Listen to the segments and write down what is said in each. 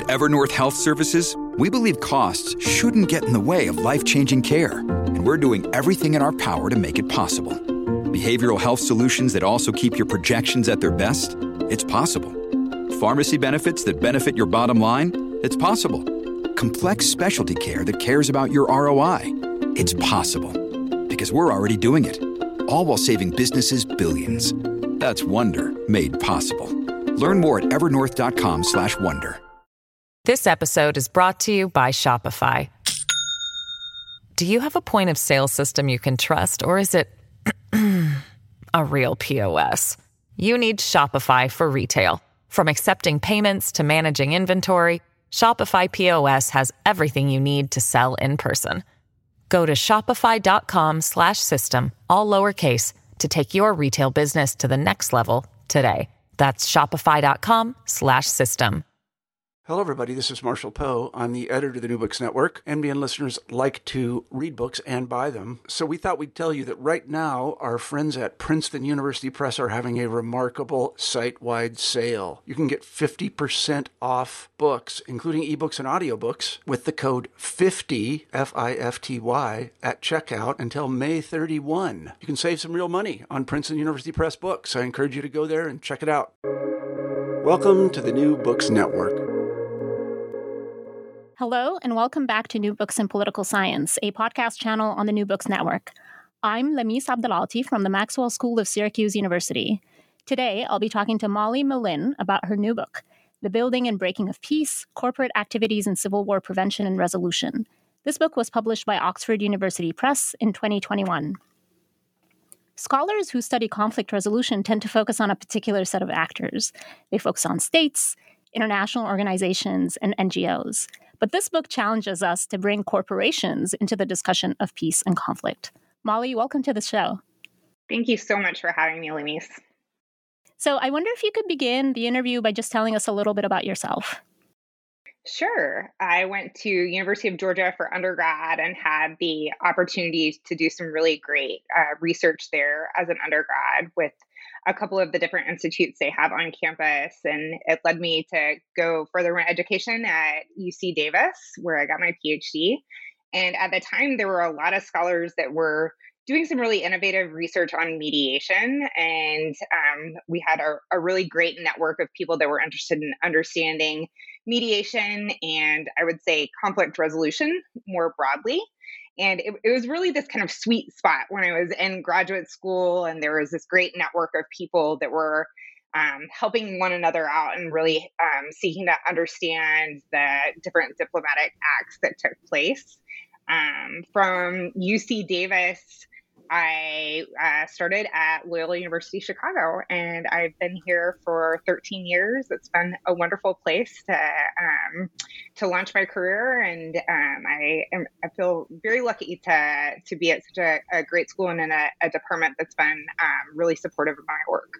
At Evernorth Health Services, we believe costs shouldn't get in the way of life-changing care, and we're doing everything in our power to make it possible. Behavioral health solutions that also keep your projections at their best? It's possible. Pharmacy benefits that benefit your bottom line? It's possible. Complex specialty care that cares about your ROI? It's possible. Because we're already doing it. All while saving businesses billions. That's Wonder made possible. Learn more at evernorth.com/wonder. This episode is brought to you by Shopify. Do you have a point of sale system you can trust, or is it a real POS? You need Shopify for retail. From accepting payments to managing inventory, Shopify POS has everything you need to sell in person. Go to shopify.com/system, all lowercase, to take your retail business to the next level today. That's shopify.com/system. Hello, everybody. This is Marshall Poe. I'm the editor of the New Books Network. NBN listeners like to read books and buy them. So we thought we'd tell you that right now, our friends at Princeton University Press are having a remarkable site-wide sale. You can get 50% off books, including ebooks and audiobooks, with the code 50, F-I-F-T-Y, at checkout until May 31. You can save some real money on Princeton University Press books. I encourage you to go there and check it out. Welcome to the New Books Network. Hello, and welcome back to New Books in Political Science, a podcast channel on the New Books Network. I'm Lamis Abdelalti from the Maxwell School of Syracuse University. Today, I'll be talking to Molly Melin about her new book, The Building and Breaking of Peace, Corporate Activities in Civil War Prevention and Resolution. This book was published by Oxford University Press in 2021. Scholars who study conflict resolution tend to focus on a particular set of actors. They focus on states, international organizations, and NGOs. But this book challenges us to bring corporations into the discussion of peace and conflict. Molly, welcome to the show. Thank you so much for having me, Lamis. So I wonder if you could begin the interview by just telling us a little bit about yourself. Sure. I went to University of Georgia for undergrad and had the opportunity to do some really great research there as an undergrad with a couple of the different institutes they have on campus. And it led me to go further my education at UC Davis, where I got my PhD. And at the time, there were a lot of scholars that were doing some really innovative research on mediation. And we had a really great network of people that were interested in understanding mediation and I would say conflict resolution more broadly. And it was really this kind of sweet spot when I was in graduate school, and there was this great network of people that were helping one another out and really seeking to understand the different diplomatic acts that took place. From UC Davis, I started at Loyola University Chicago, and I've been here for 13 years. It's been a wonderful place to launch my career, and I feel very lucky to be at such a great school and in a department that's been really supportive of my work.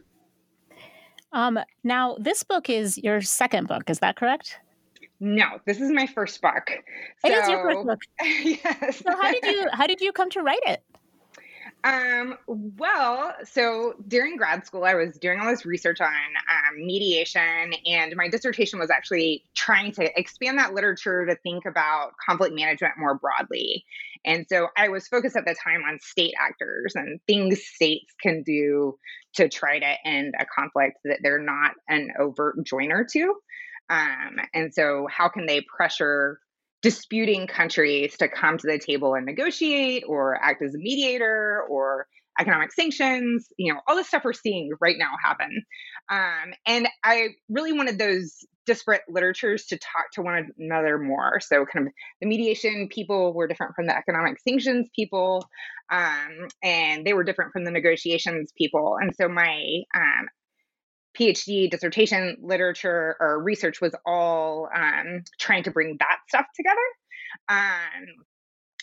Now, this book is your second book, is that correct? No, this is my first book. It is your first book. Yes. So how did you come to write it? So during grad school, I was doing all this research on mediation, and my dissertation was actually trying to expand that literature to think about conflict management more broadly. And so I was focused at the time on state actors and things states can do to try to end a conflict that they're not an overt joiner to. And so how can they pressure disputing countries to come to the table and negotiate or act as a mediator or economic sanctions, all the stuff we're seeing right now happen. And I really wanted those disparate literatures to talk to one another more. So kind of the mediation people were different from the economic sanctions people, and they were different from the negotiations people. And so my PhD dissertation literature or research was all trying to bring that stuff together.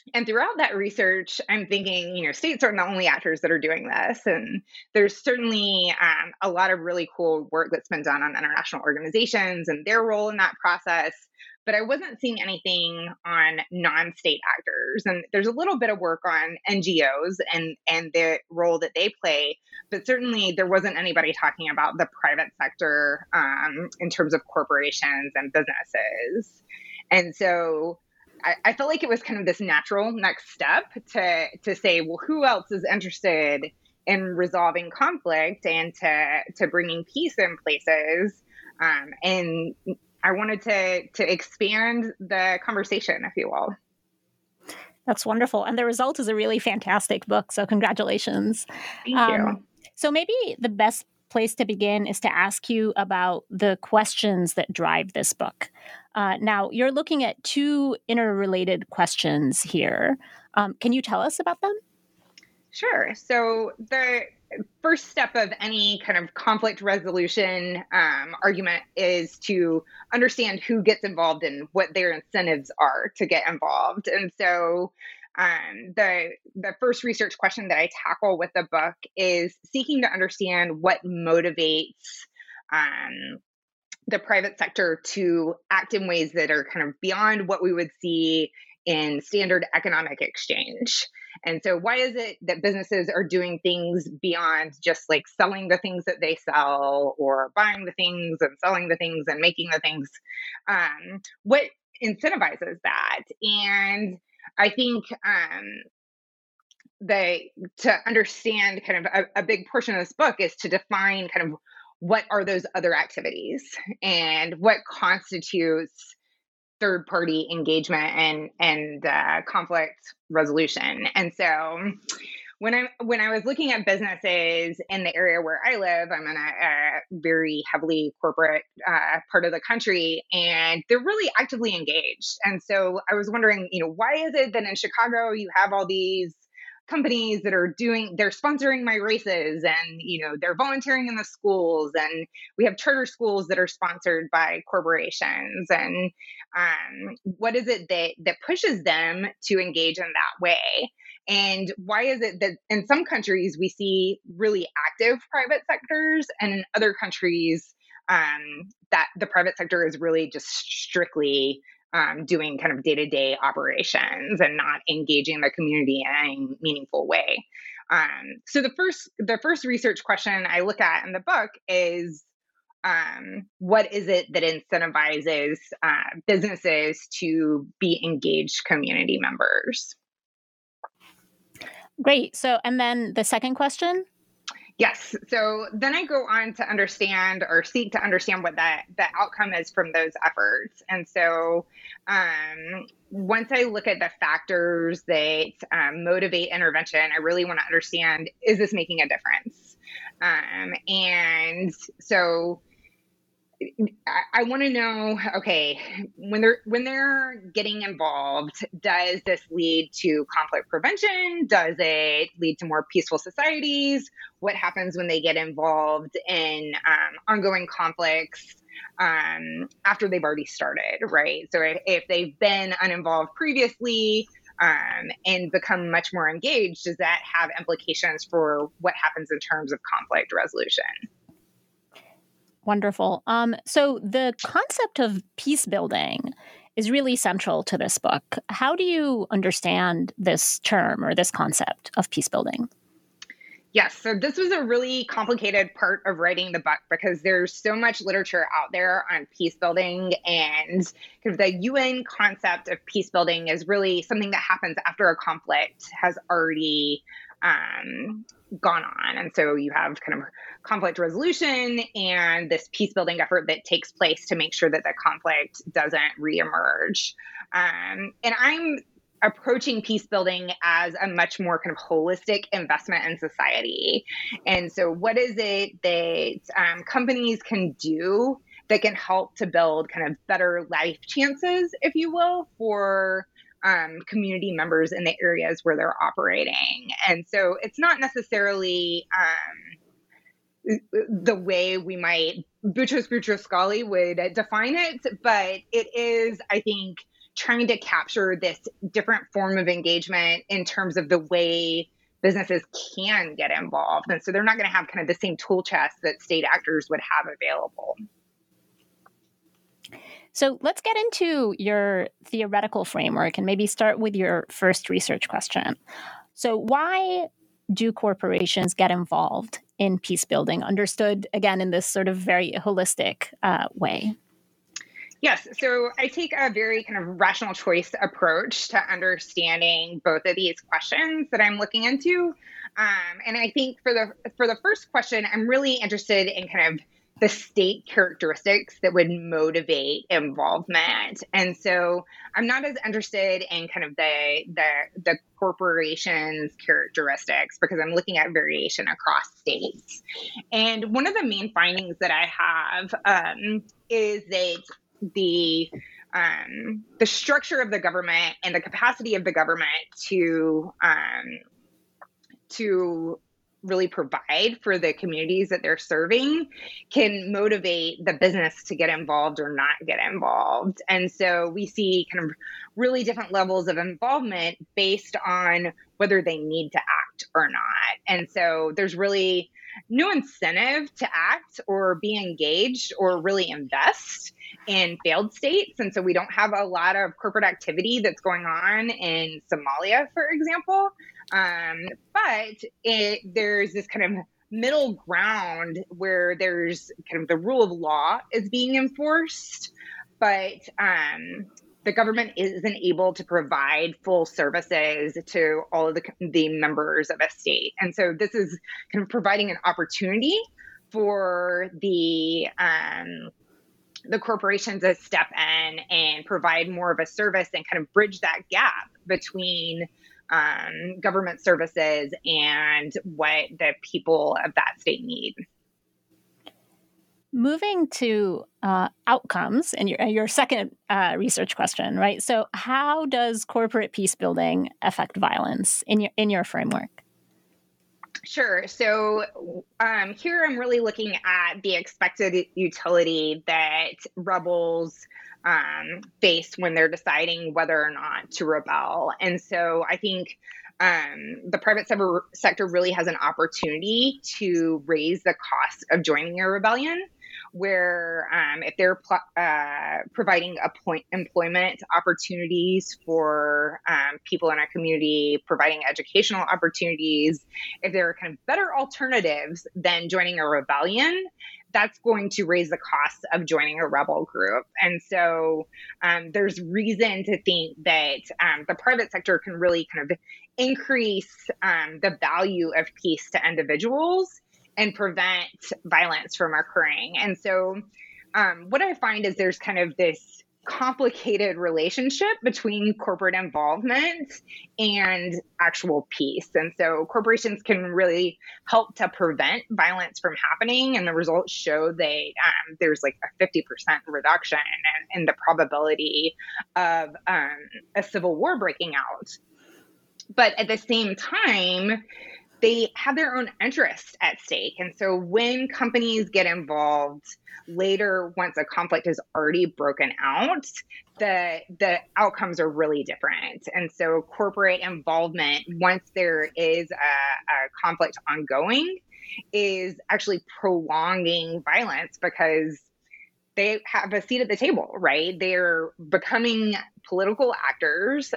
And throughout that research, I'm thinking, states aren't the only actors that are doing this. And there's certainly a lot of really cool work that's been done on international organizations and their role in that process. But I wasn't seeing anything on non-state actors. And there's a little bit of work on NGOs and the role that they play. But certainly there wasn't anybody talking about the private sector in terms of corporations and businesses. And so I felt like it was kind of this natural next step to say, well, who else is interested in resolving conflict and to bringing peace in places? And I wanted to expand the conversation, if you will. That's wonderful. And the result is a really fantastic book. So congratulations. Thank you. So maybe the best place to begin is to ask you about the questions that drive this book. Now, you're looking at two interrelated questions here. Can you tell us about them? Sure. So the first step of any kind of conflict resolution argument is to understand who gets involved and what their incentives are to get involved. And so the first research question that I tackle with the book is seeking to understand what motivates the private sector to act in ways that are kind of beyond what we would see in standard economic exchange. And so why is it that businesses are doing things beyond just like selling the things that they sell or buying the things and selling the things and making the things? What incentivizes that? And I think to understand kind of a big portion of this book is to define kind of what are those other activities and what constitutes third party engagement and conflict resolution. And so when I was looking at businesses in the area where I live, I'm in a very heavily corporate part of the country, and they're really actively engaged. And so I was wondering, why is it that in Chicago you have all these companies that they're sponsoring my races and, they're volunteering in the schools, and we have charter schools that are sponsored by corporations. And what is it that pushes them to engage in that way? And why is it that in some countries we see really active private sectors, and in other countries that the private sector is really just strictly doing kind of day-to-day operations and not engaging the community in any meaningful way? So the first research question I look at in the book is, what is it that incentivizes businesses to be engaged community members? Great. So, and then the second question? Yes. So then I go on to understand or seek to understand what the outcome is from those efforts. And so once I look at the factors that motivate intervention, I really want to understand, is this making a difference? And so I want to know, okay, when they're getting involved, does this lead to conflict prevention? Does it lead to more peaceful societies? What happens when they get involved in ongoing conflicts after they've already started, right? So if they've been uninvolved previously and become much more engaged, does that have implications for what happens in terms of conflict resolution? Wonderful. So the concept of peace building is really central to this book. How do you understand this term or this concept of peace building? Yes. So this was a really complicated part of writing the book because there's so much literature out there on peace building, and kind of the UN concept of peace building is really something that happens after a conflict has already gone on. And so you have kind of conflict resolution and this peace building effort that takes place to make sure that the conflict doesn't reemerge. And I'm approaching peace building as a much more kind of holistic investment in society. And so what is it that companies can do that can help to build kind of better life chances, if you will, for community members in the areas where they're operating? And so it's not necessarily the way we might Boutros Boutros-Ghali would define it, but it is, I think, trying to capture this different form of engagement in terms of the way businesses can get involved. And so they're not going to have kind of the same tool chest that state actors would have available. So let's get into your theoretical framework and maybe start with your first research question. So why do corporations get involved in peace building, understood, again, in this sort of very holistic way? Yes. So I take a very kind of rational choice approach to understanding both of these questions that I'm looking into. And I think for the first question, I'm really interested in kind of the state characteristics that would motivate involvement. And so I'm not as interested in kind of the corporation's characteristics because I'm looking at variation across states. And one of the main findings that I have is that the structure of the government and the capacity of the government to really provide for the communities that they're serving can motivate the business to get involved or not get involved. And so we see kind of really different levels of involvement based on whether they need to act or not. And so there's really no incentive to act or be engaged or really invest in failed states. And so we don't have a lot of corporate activity that's going on in Somalia, for example. But there's this kind of middle ground where there's kind of the rule of law is being enforced, but the government isn't able to provide full services to all of the members of a state. And so this is kind of providing an opportunity for the corporations to step in and provide more of a service and kind of bridge that gap between government services and what the people of that state need. Moving to outcomes and your second research question, right? So how does corporate peace building affect violence in your framework? Sure. So here I'm really looking at the expected utility that rebels face when they're deciding whether or not to rebel. And so I think the private sector really has an opportunity to raise the cost of joining a rebellion, where if they're providing employment opportunities for people in a community, providing educational opportunities, if there are kind of better alternatives than joining a rebellion, that's going to raise the cost of joining a rebel group. And so there's reason to think that the private sector can really kind of increase the value of peace to individuals and prevent violence from occurring. And so what I find is there's kind of this complicated relationship between corporate involvement and actual peace. And so corporations can really help to prevent violence from happening. And the results show that there's like a 50% reduction in the probability of a civil war breaking out. But at the same time, they have their own interests at stake. And so when companies get involved later, once a conflict is already broken out, the outcomes are really different. And so corporate involvement, once there is a conflict ongoing, is actually prolonging violence because they have a seat at the table, right? They're becoming political actors.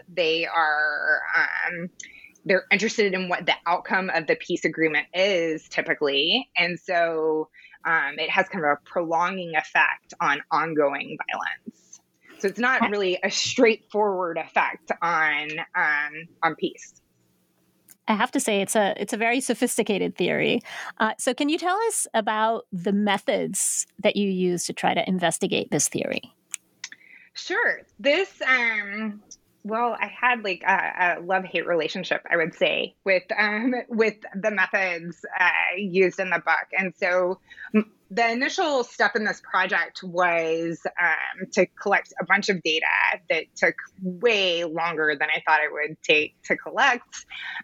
They're interested in what the outcome of the peace agreement is typically. And so it has kind of a prolonging effect on ongoing violence. So it's not really a straightforward effect on peace. I have to say it's a very sophisticated theory. So can you tell us about the methods that you use to try to investigate this theory? Sure. This well, I had like a love-hate relationship, I would say, with the methods used in the book. And so the initial step in this project was to collect a bunch of data that took way longer than I thought it would take to collect.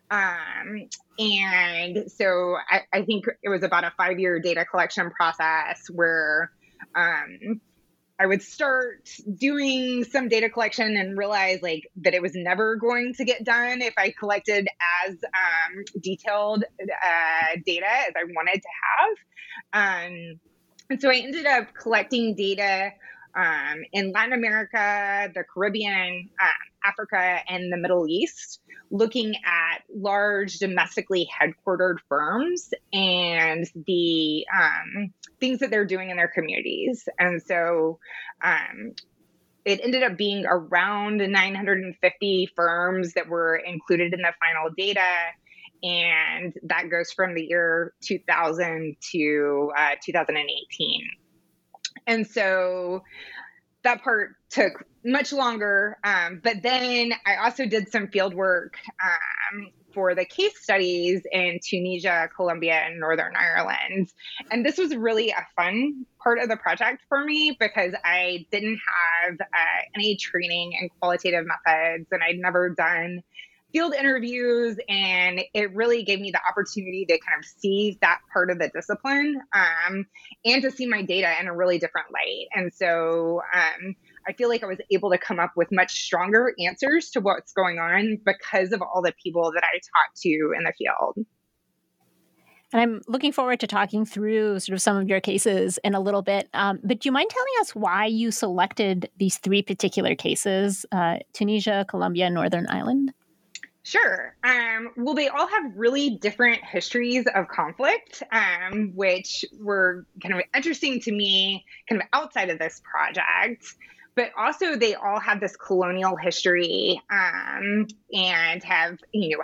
And so I think it was about a 5-year data collection process where I would start doing some data collection and realize that it was never going to get done if I collected as detailed data as I wanted to have. And so I ended up collecting data in Latin America, the Caribbean, Africa, and the Middle East, looking at large domestically headquartered firms and the things that they're doing in their communities. And so it ended up being around 950 firms that were included in the final data. And that goes from the year 2000 to 2018. And so that part took much longer. But then I also did some field work for the case studies in Tunisia, Colombia, and Northern Ireland. And this was really a fun part of the project for me because I didn't have any training in qualitative methods, and I'd never done field interviews, and it really gave me the opportunity to kind of see that part of the discipline and to see my data in a really different light. And so I feel like I was able to come up with much stronger answers to what's going on because of all the people that I talked to in the field. And I'm looking forward to talking through sort of some of your cases in a little bit. But do you mind telling us why you selected these three particular cases, Tunisia, Colombia, and Northern Ireland? Sure. Well, they all have really different histories of conflict, which were kind of interesting to me, kind of outside of this project. But also, they all have this colonial history and have,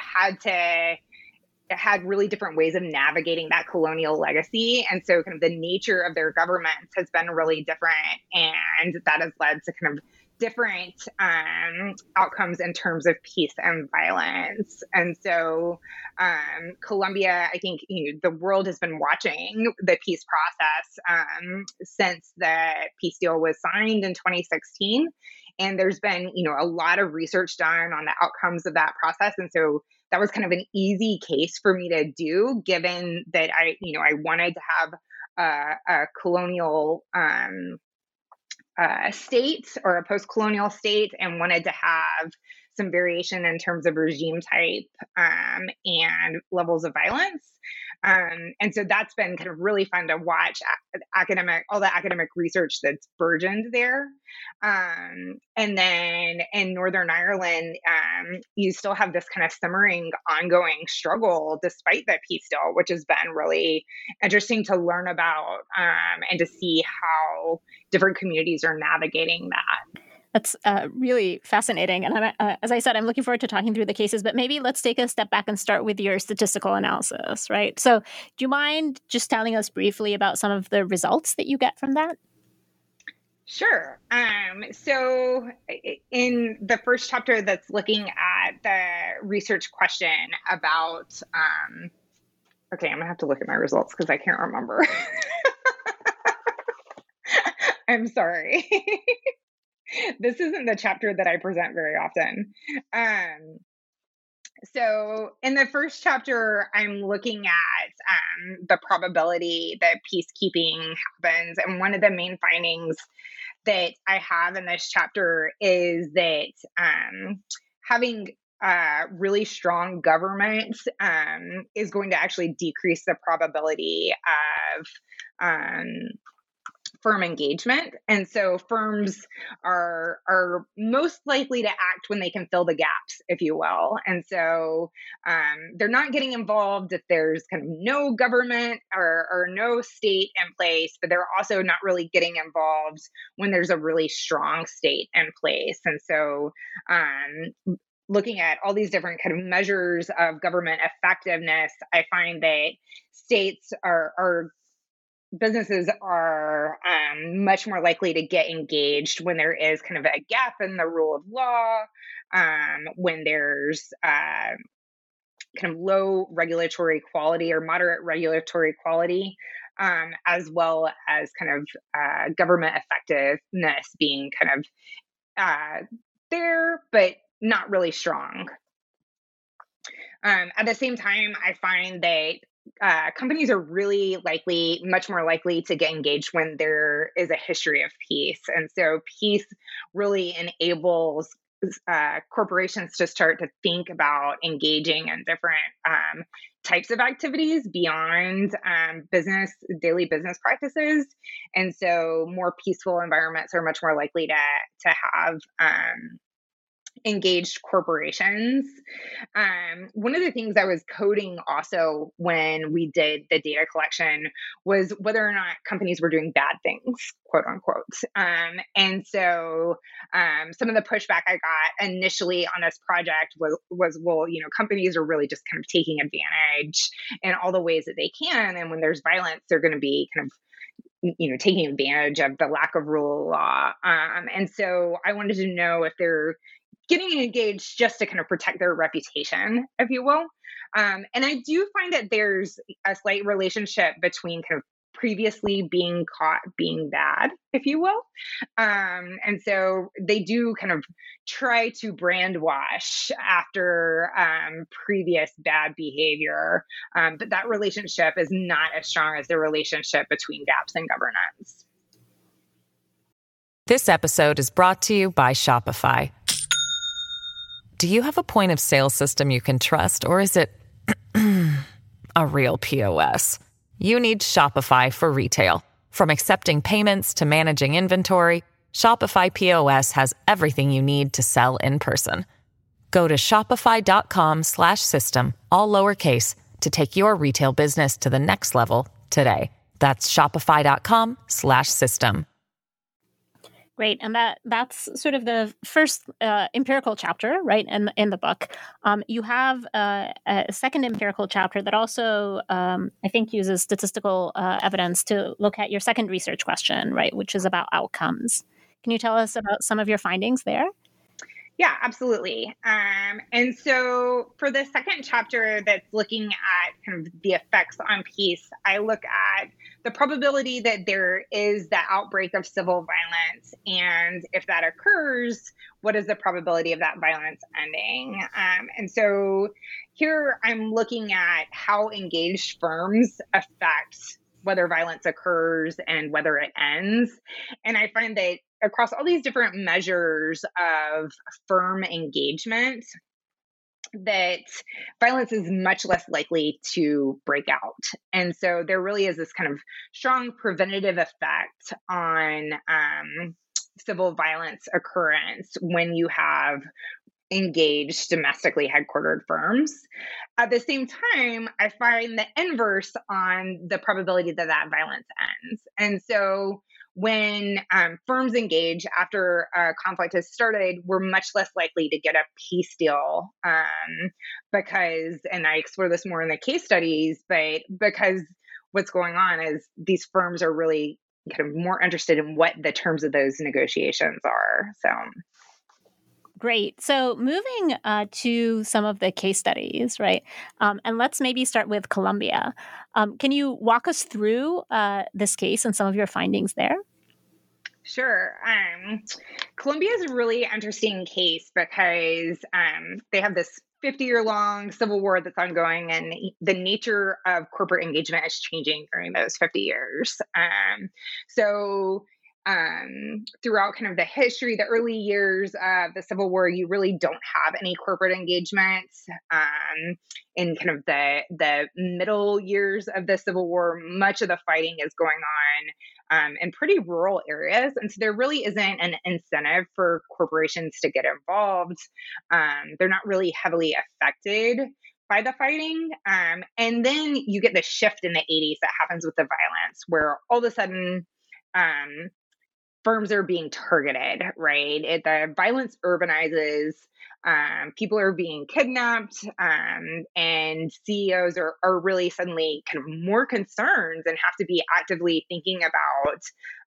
had really different ways of navigating that colonial legacy. And so, kind of the nature of their governments has been really different, and that has led to kind of different outcomes in terms of peace and violence. And so Colombia, I think the world has been watching the peace process since the peace deal was signed in 2016. And there's been, a lot of research done on the outcomes of that process. And so that was kind of an easy case for me to do, given that I wanted to have a colonial state or a post-colonial state and wanted to have some variation in terms of regime type and levels of violence. And so that's been kind of really fun to watch all the academic research that's burgeoned there. And then in Northern Ireland, you still have this kind of simmering ongoing struggle despite the peace deal, which has been really interesting to learn about and to see how different communities are navigating that. That's really fascinating. And as I said, I'm looking forward to talking through the cases, but maybe let's take a step back and start with your statistical analysis, right? So do you mind just telling us briefly about some of the results that you get from that? Sure. So in the first chapter that's looking at the research question about, okay, I'm going to have to look at my results because I can't remember. I'm sorry. This isn't the chapter that I present very often. So in the first chapter, I'm looking at the probability that peacekeeping happens. And one of the main findings that I have in this chapter is that having really strong government is going to actually decrease the probability of firm engagement. And so firms are most likely to act when they can fill the gaps, if you will. And so they're not getting involved if there's kind of no government or no state in place, but they're also not really getting involved when there's a really strong state in place. And so looking at all these different kind of measures of government effectiveness, I find that businesses are much more likely to get engaged when there is kind of a gap in the rule of law, when there's kind of low regulatory quality or moderate regulatory quality, as well as kind of government effectiveness being kind of there, but not really strong. At the same time, I find that companies are really much more likely to get engaged when there is a history of peace. And so peace really enables corporations to start to think about engaging in different types of activities beyond daily business practices. And so more peaceful environments are much more likely to have engaged corporations. One of the things I was coding also when we did the data collection was whether or not companies were doing bad things, quote unquote. And so some of the pushback I got initially on this project was, well, companies are really just kind of taking advantage in all the ways that they can. And when there's violence, they're going to be kind of taking advantage of the lack of rule of law. And so I wanted to know if they're getting engaged just to kind of protect their reputation, if you will. And I do find that there's a slight relationship between kind of previously being caught being bad, if you will. And so they do kind of try to brand wash after previous bad behavior. But that relationship is not as strong as the relationship between gaps in governance. This episode is brought to you by Shopify. Do you have a point of sale system you can trust, or is it a real POS? You need Shopify for retail. From accepting payments to managing inventory, Shopify POS has everything you need to sell in person. Go to shopify.com/system, all lowercase, to take your retail business to the next level today. That's shopify.com/system. Great. And that's sort of the first empirical chapter, right, in the book. You have a second empirical chapter that also, I think, uses statistical evidence to look at your second research question, right, which is about outcomes. Can you tell us about some of your findings there? Yeah, absolutely. And so for the second chapter that's looking at kind of the effects on peace, I look at the probability that there is the outbreak of civil violence. And if that occurs, what is the probability of that violence ending? And so here I'm looking at how engaged firms affect whether violence occurs and whether it ends. And I find that across all these different measures of firm engagement, that violence is much less likely to break out. And so there really is this kind of strong preventative effect on civil violence occurrence when you have engaged domestically headquartered firms. At the same time, I find the inverse on the probability that that violence ends. And so when firms engage after a conflict has started, we're much less likely to get a peace deal because, and I explore this more in the case studies, but because what's going on is these firms are really kind of more interested in what the terms of those negotiations are. So. Great. So moving to some of the case studies, right? And let's maybe start with Colombia. Can you walk us through this case and some of your findings there? Sure. Colombia is a really interesting case because they have this 50-year-long civil war that's ongoing, and the nature of corporate engagement is changing during those 50 years. So throughout kind of the history, the early years of the Civil War, you really don't have any corporate engagement. In kind of the middle years of the Civil War, much of the fighting is going on in pretty rural areas. And so there really isn't an incentive for corporations to get involved. They're not really heavily affected by the fighting. And then you get the shift in the 80s that happens with the violence, where all of a sudden, firms are being targeted, right? The violence urbanizes, people are being kidnapped, and CEOs are really suddenly kind of more concerned and have to be actively thinking about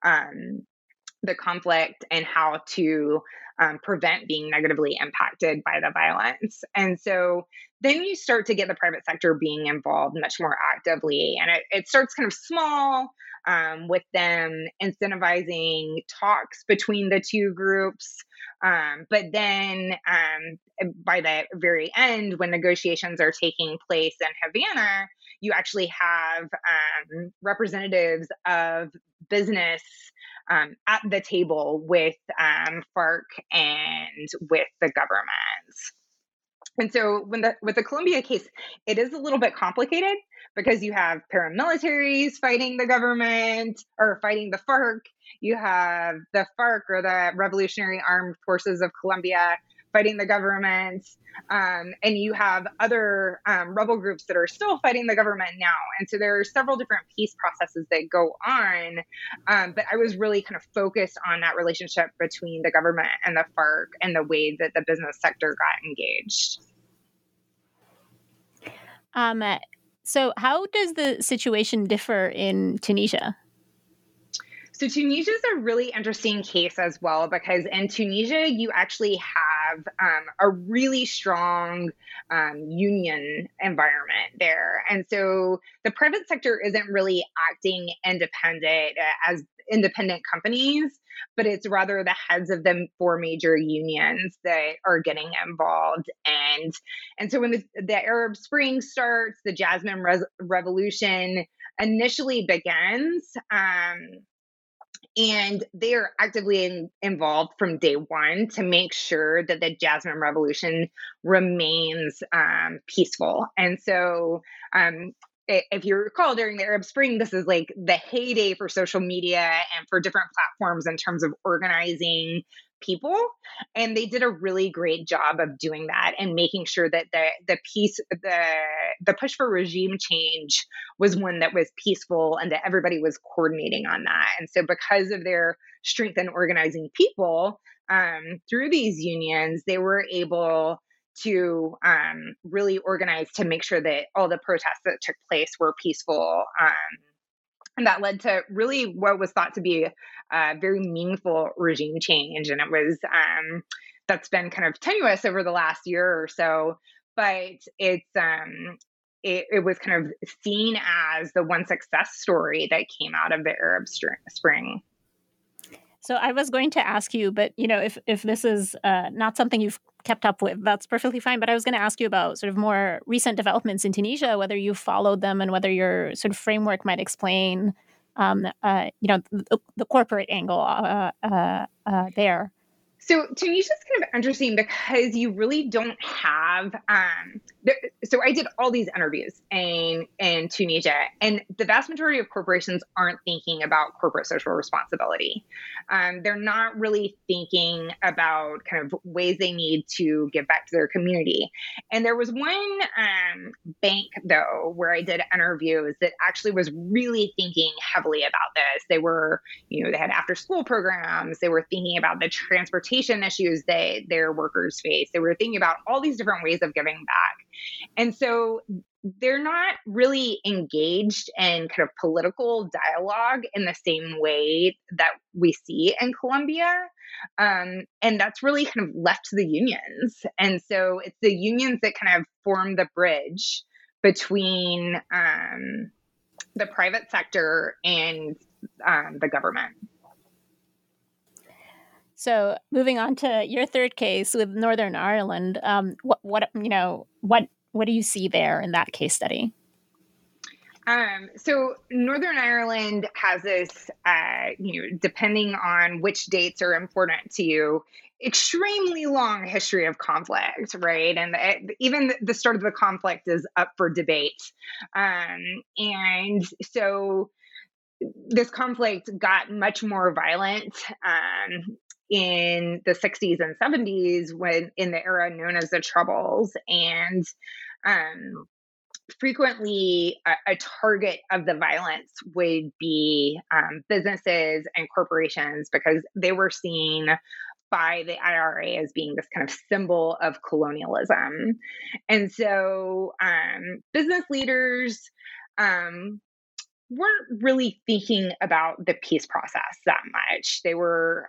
the conflict and how to prevent being negatively impacted by the violence. And so then you start to get the private sector being involved much more actively. And it starts kind of small, with them incentivizing talks between the two groups. But then by the very end, when negotiations are taking place in Havana, you actually have representatives of business at the table with FARC and with the government. And so with the Colombia case, it is a little bit complicated because you have paramilitaries fighting the government or fighting the FARC. You have the FARC, or the Revolutionary Armed Forces of Colombia, fighting the government. And you have other rebel groups that are still fighting the government now. And so there are several different peace processes that go on. But I was really kind of focused on that relationship between the government and the FARC and the way that the business sector got engaged. So how does the situation differ in Tunisia? So Tunisia is a really interesting case as well, because in Tunisia, you actually have a really strong union environment there. And so the private sector isn't really acting independent as independent companies, but it's rather the heads of the four major unions that are getting involved. And so when the Arab Spring starts, the Jasmine Revolution initially begins, and they are actively involved from day one to make sure that the Jasmine Revolution remains peaceful. And so if you recall, during the Arab Spring, this is like the heyday for social media and for different platforms in terms of organizing people. And they did a really great job of doing that and making sure that the push for regime change was one that was peaceful and that everybody was coordinating on that. And so because of their strength in organizing people through these unions, they were able to really organize to make sure that all the protests that took place were peaceful. And that led to really what was thought to be a very meaningful regime change. And it was, that's been kind of tenuous over the last year or so, but it was kind of seen as the one success story that came out of the Arab Spring. So I was going to ask you, but if this is not something you've kept up with, that's perfectly fine. But I was going to ask you about sort of more recent developments in Tunisia, whether you followed them and whether your sort of framework might explain, the corporate angle there. So Tunisia is kind of interesting because you really don't have. So I did all these interviews in Tunisia, and the vast majority of corporations aren't thinking about corporate social responsibility. They're not really thinking about kind of ways they need to give back to their community. And there was one bank, though, where I did interviews that actually was really thinking heavily about this. They were, they had after school programs. They were thinking about the transportation issues that their workers face. They were thinking about all these different ways of giving back. And so they're not really engaged in kind of political dialogue in the same way that we see in Colombia. And that's really kind of left to the unions. And so it's the unions that kind of form the bridge between the private sector and the government. So moving on to your third case with Northern Ireland, what do you see there in that case study? So Northern Ireland has this, depending on which dates are important to you, extremely long history of conflict, right? And even the start of the conflict is up for debate. And so this conflict got much more violent in the 60s and 70s, when in the era known as the Troubles, and frequently a target of the violence would be businesses and corporations, because they were seen by the IRA as being this kind of symbol of colonialism. And so business leaders weren't really thinking about the peace process that much. They were,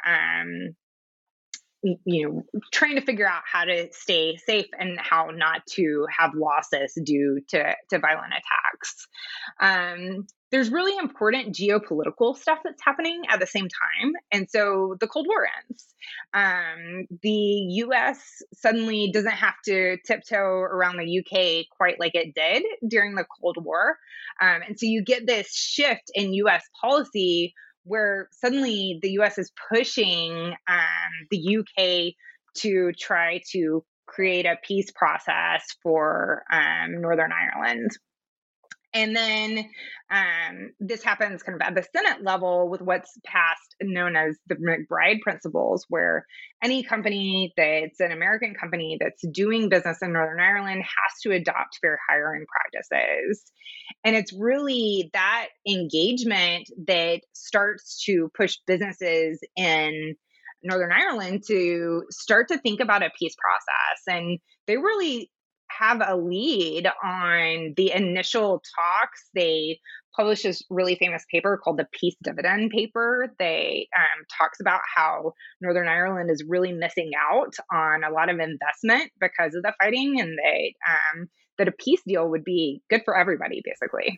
trying to figure out how to stay safe and how not to have losses due to violent attacks. there's really important geopolitical stuff that's happening at the same time. And so the Cold War ends. The US suddenly doesn't have to tiptoe around the UK quite like it did during the Cold War. And so you get this shift in US policy where suddenly the US is pushing the UK to try to create a peace process for Northern Ireland. And then this happens kind of at the Senate level with what's passed known as the MacBride Principles, where any company that's an American company that's doing business in Northern Ireland has to adopt fair hiring practices. And it's really that engagement that starts to push businesses in Northern Ireland to start to think about a peace process. And they really have a lead on the initial talks. They published this really famous paper called the Peace Dividend Paper. They talks about how Northern Ireland is really missing out on a lot of investment because of the fighting, and that a peace deal would be good for everybody, basically.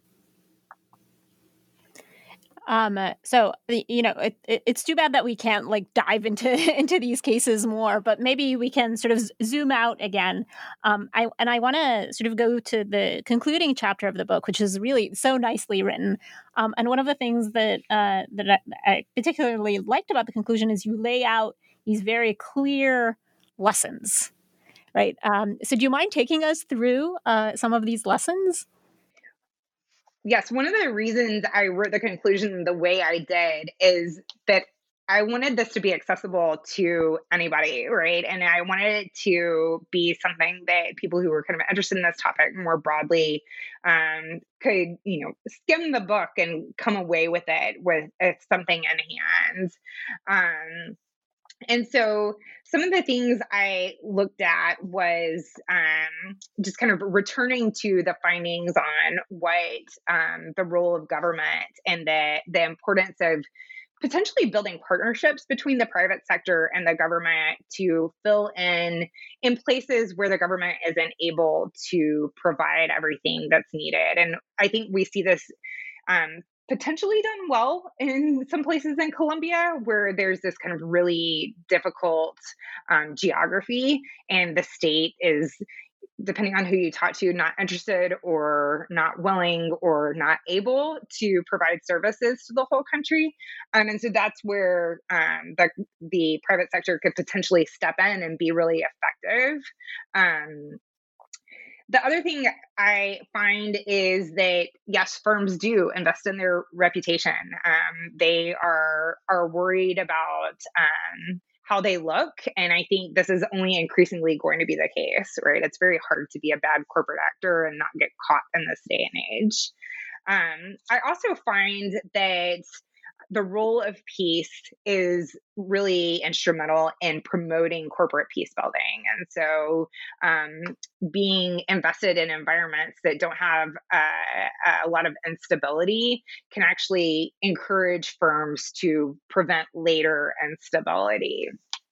So it's too bad that we can't dive into these cases more, but maybe we can sort of zoom out again. I want to sort of go to the concluding chapter of the book, which is really so nicely written. And one of the things that I particularly liked about the conclusion is you lay out these very clear lessons, right? So do you mind taking us through some of these lessons? Yes, one of the reasons I wrote the conclusion the way I did is that I wanted this to be accessible to anybody, right? And I wanted it to be something that people who were kind of interested in this topic more broadly could, skim the book and come away with it with something in hand. And so some of the things I looked at was just kind of returning to the findings on what the role of government and the importance of potentially building partnerships between the private sector and the government to fill in places where the government isn't able to provide everything that's needed. And I think we see this potentially done well in some places in Colombia where there's this kind of really difficult geography, and the state is, depending on who you talk to, not interested or not willing or not able to provide services to the whole country. And so that's where the private sector could potentially step in and be really effective. The other thing I find is that, yes, firms do invest in their reputation. They are worried about how they look. And I think this is only increasingly going to be the case, right? It's very hard to be a bad corporate actor and not get caught in this day and age. I also find that the role of peace is really instrumental in promoting corporate peace building. And so being invested in environments that don't have a lot of instability can actually encourage firms to prevent later instability.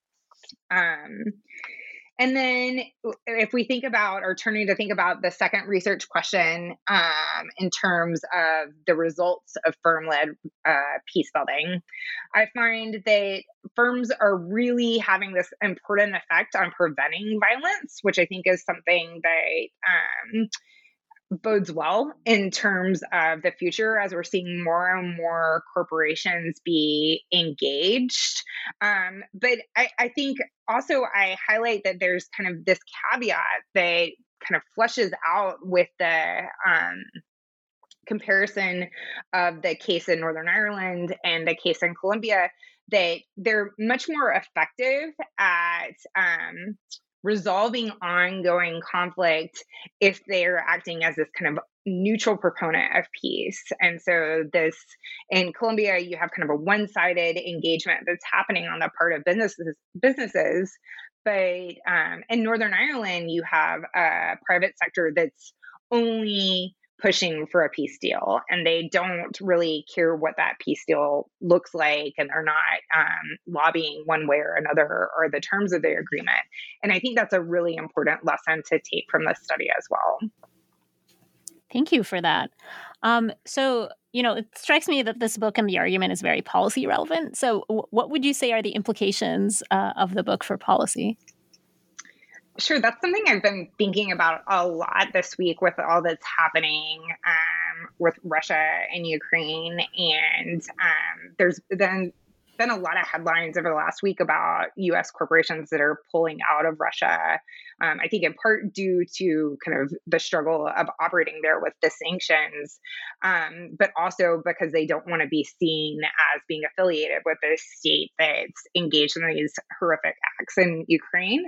And then if we think about, or turning to think about the second research question in terms of the results of firm-led peace building, I find that firms are really having this important effect on preventing violence, which I think is something that bodes well in terms of the future as we're seeing more and more corporations be engaged. But I think also I highlight that there's kind of this caveat that kind of fleshes out with the comparison of the case in Northern Ireland and the case in Colombia, that they're much more effective at resolving ongoing conflict if they're acting as this kind of neutral proponent of peace. And so this, in Colombia, you have kind of a one-sided engagement that's happening on the part of businesses. But in Northern Ireland, you have a private sector that's only pushing for a peace deal, and they don't really care what that peace deal looks like, and they're not lobbying one way or another or the terms of the agreement. And I think that's a really important lesson to take from this study as well. Thank you for that. So, it strikes me that this book and the argument is very policy relevant. So what would you say are the implications of the book for policy? Sure, that's something I've been thinking about a lot this week with all that's happening with Russia and Ukraine. And there's been a lot of headlines over the last week about U.S. corporations that are pulling out of Russia. I think in part due to kind of the struggle of operating there with the sanctions, but also because they don't want to be seen as being affiliated with a state that's engaged in these horrific acts in Ukraine.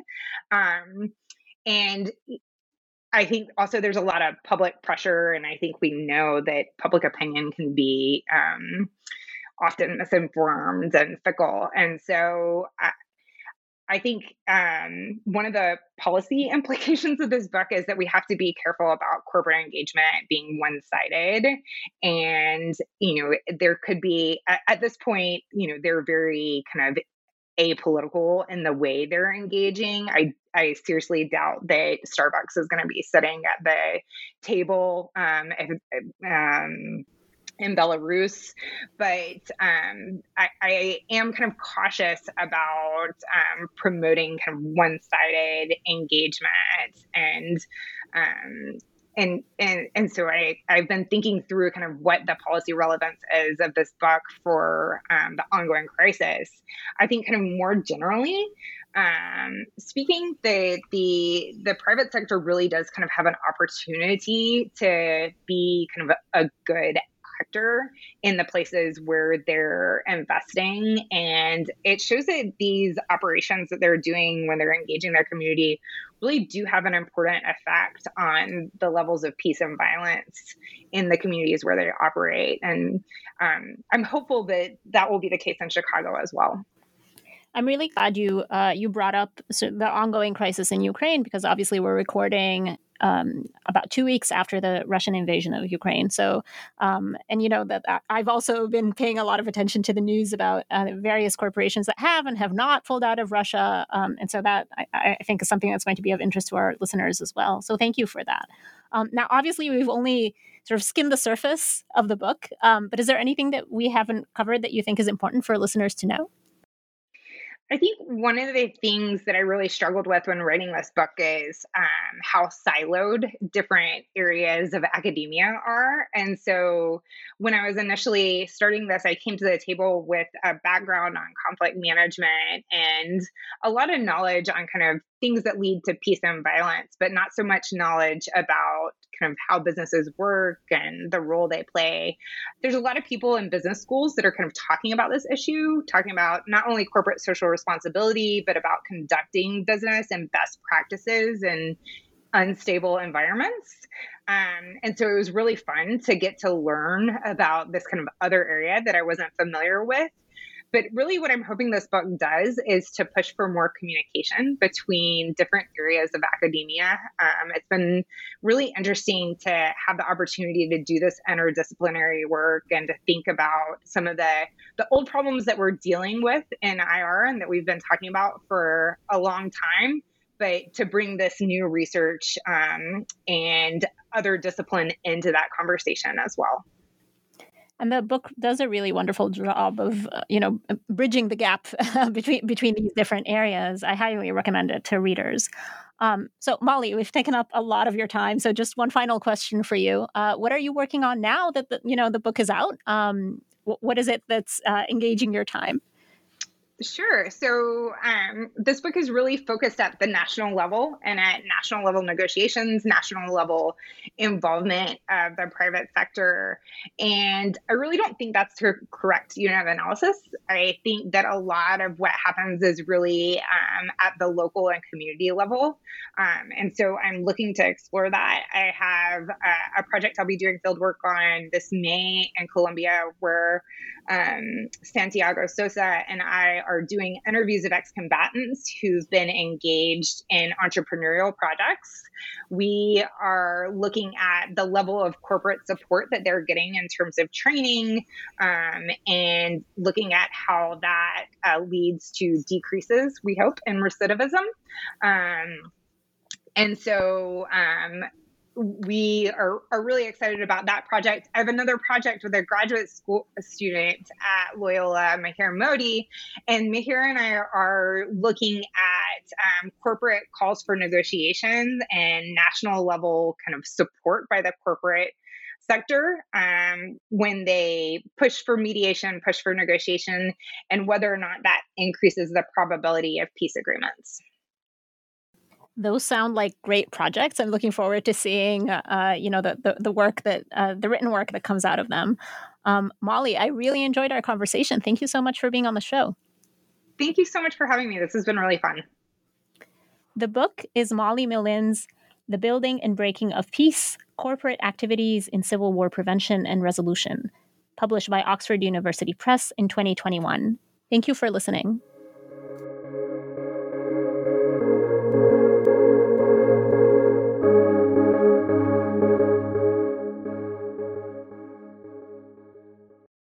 And I think also there's a lot of public pressure, and I think we know that public opinion can be often misinformed and fickle. And so I think one of the policy implications of this book is that we have to be careful about corporate engagement being one-sided. And, there could be, at this point, they're very kind of apolitical in the way they're engaging. I seriously doubt that Starbucks is going to be sitting at the table in Belarus, but I am kind of cautious about promoting kind of one-sided engagement, and so I've been thinking through kind of what the policy relevance is of this book for the ongoing crisis. I think kind of more generally speaking, the private sector really does kind of have an opportunity to be kind of a good actor in the places where they're investing. And it shows that these operations that they're doing when they're engaging their community really do have an important effect on the levels of peace and violence in the communities where they operate. And I'm hopeful that that will be the case in Chicago as well. I'm really glad you brought up the ongoing crisis in Ukraine, because obviously we're recording about 2 weeks after the Russian invasion of Ukraine. So, and that I've also been paying a lot of attention to the news about various corporations that have and have not pulled out of Russia. And so that I think is something that's going to be of interest to our listeners as well. So thank you for that. Now, obviously, we've only sort of skimmed the surface of the book, but is there anything that we haven't covered that you think is important for listeners to know? I think one of the things that I really struggled with when writing this book is how siloed different areas of academia are. And so when I was initially starting this, I came to the table with a background on conflict management and a lot of knowledge on kind of things that lead to peace and violence, but not so much knowledge about kind of how businesses work and the role they play. There's a lot of people in business schools that are kind of talking about this issue, talking about not only corporate social responsibility, but about conducting business and best practices in unstable environments. And so it was really fun to get to learn about this kind of other area that I wasn't familiar with. But really what I'm hoping this book does is to push for more communication between different areas of academia. It's been really interesting to have the opportunity to do this interdisciplinary work and to think about some of the old problems that we're dealing with in IR and that we've been talking about for a long time, but to bring this new research and other discipline into that conversation as well. And the book does a really wonderful job of, bridging the gap between these different areas. I highly recommend it to readers. So, Molly, we've taken up a lot of your time. So, just one final question for you: what are you working on now that the book is out? What is it that's engaging your time? Sure. So this book is really focused at the national level and at national level negotiations, national level involvement of the private sector. And I really don't think that's the correct unit of analysis. I think that a lot of what happens is really at the local and community level. And so I'm looking to explore that. I have a project I'll be doing field work on this May in Colombia where Santiago Sosa and I are doing interviews of ex-combatants who've been engaged in entrepreneurial projects. We are looking at the level of corporate support that they're getting in terms of training and looking at how that leads to decreases, we hope, in recidivism. And so we are really excited about that project. I have another project with a graduate school student at Loyola, Mihir Modi, and Mihir and I are looking at corporate calls for negotiations and national level kind of support by the corporate sector when they push for mediation, push for negotiation, and whether or not that increases the probability of peace agreements. Those sound like great projects. I'm looking forward to seeing, the work that the written work that comes out of them. Molly, I really enjoyed our conversation. Thank you so much for being on the show. Thank you so much for having me. This has been really fun. The book is Molly Millin's The Building and Breaking of Peace: Corporate Activities in Civil War Prevention and Resolution, published by Oxford University Press in 2021. Thank you for listening.